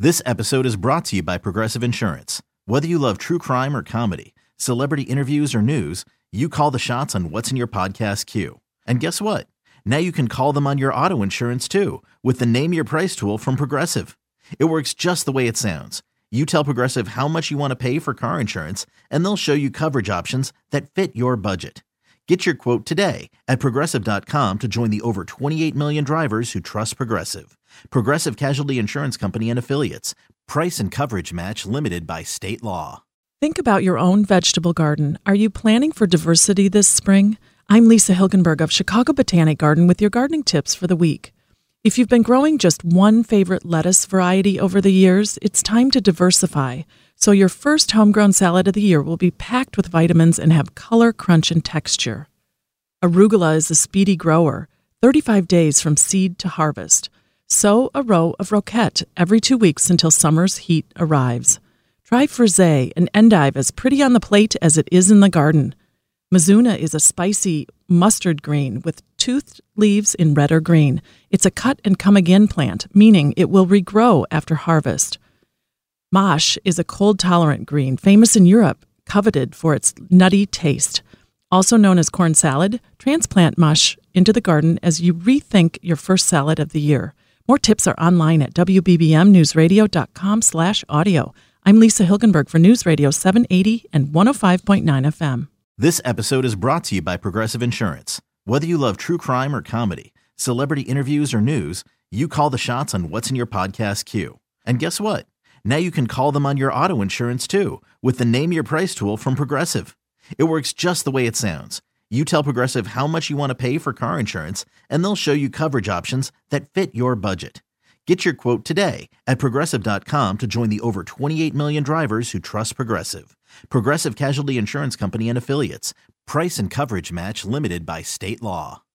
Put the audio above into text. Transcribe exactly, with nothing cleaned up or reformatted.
This episode is brought to you by Progressive Insurance. Whether you love true crime or comedy, celebrity interviews or news, you call the shots on what's in your podcast queue. And guess what? Now you can call them on your auto insurance too with the Name Your Price tool from Progressive. It works just the way it sounds. You tell Progressive how much you want to pay for car insurance, and they'll show you coverage options that fit your budget. Get your quote today at Progressive dot com to join the over twenty-eight million drivers who trust Progressive. Progressive Casualty Insurance Company and Affiliates. Price and coverage match limited by state law. Think about your own vegetable garden. Are you planning for diversity this spring? I'm Lisa Hilgenberg of Chicago Botanic Garden with your gardening tips for the week. If you've been growing just one favorite lettuce variety over the years, it's time to diversify. So your first homegrown salad of the year will be packed with vitamins and have color, crunch, and texture. Arugula is a speedy grower, thirty-five days from seed to harvest. Sow a row of roquette every two weeks until summer's heat arrives. Try frisee, an endive as pretty on the plate as it is in the garden. Mizuna is a spicy mustard green with toothed leaves in red or green. It's a cut-and-come-again plant, meaning it will regrow after harvest. Mâche is a cold-tolerant green, famous in Europe, coveted for its nutty taste. Also known as corn salad, transplant mâche into the garden as you rethink your first salad of the year. More tips are online at w b b m news radio dot com slash audio. I'm Lisa Hilgenberg for News Radio seven eighty and one oh five point nine F M. This episode is brought to you by Progressive Insurance. Whether you love true crime or comedy, celebrity interviews or news, you call the shots on what's in your podcast queue. And guess what? Now you can call them on your auto insurance too with the Name Your Price tool from Progressive. It works just the way it sounds. You tell Progressive how much you want to pay for car insurance, and they'll show you coverage options that fit your budget. Get your quote today at Progressive dot com to join the over twenty-eight million drivers who trust Progressive. Progressive Casualty Insurance Company and Affiliates. Price and coverage match limited by state law.